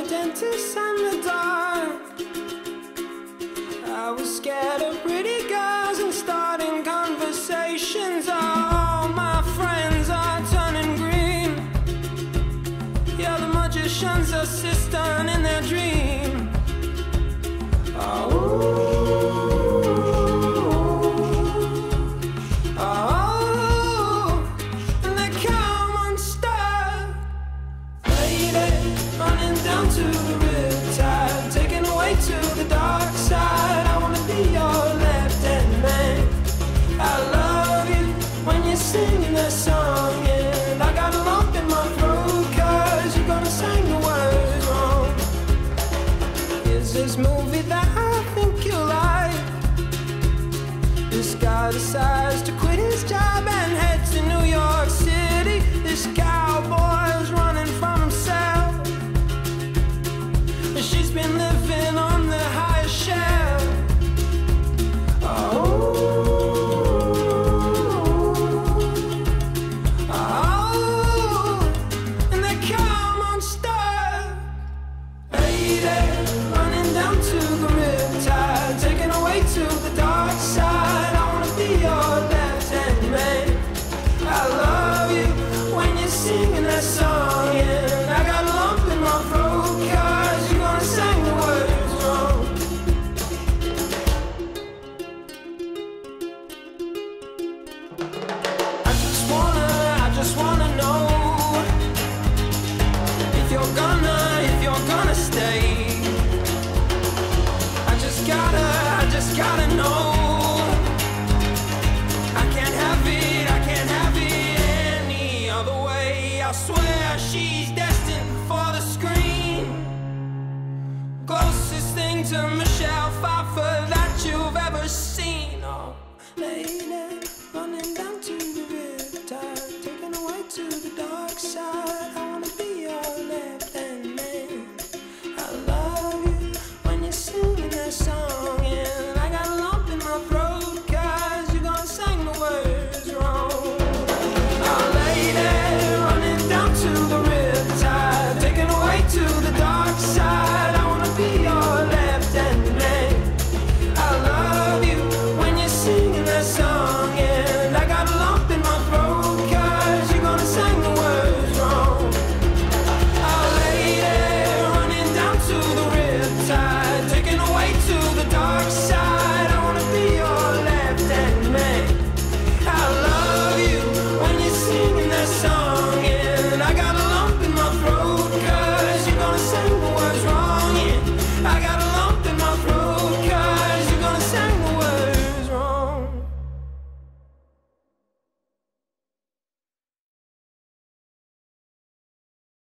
dentist and the dark. I was scared of pretty girls and starting conversations. All my friends are turning green. Yeah, the magician's assistant in their dream. Down to the riptide, taken away to the dark side. I wanna be your left-hand man. I love you when you're singing that song, and I got a lump in my throat 'cause you're gonna sing the words wrong. Here's this movie that I think you like. This guy decides to quit his job and head to New York City. This cowboy's running from himself. She's been living on the highest shelf. And they come unstuck. Lady, running down to the riptide, taken away to the dark side. I wanna be your left-hand man. I love you when you're singing that song, and I got a lump in my throat 'cause you're gonna sing the words wrong. I just wanna know if you're gonna stay. I just gotta know. I can't have it any other way. I swear she's destined for the screen. Closest thing to me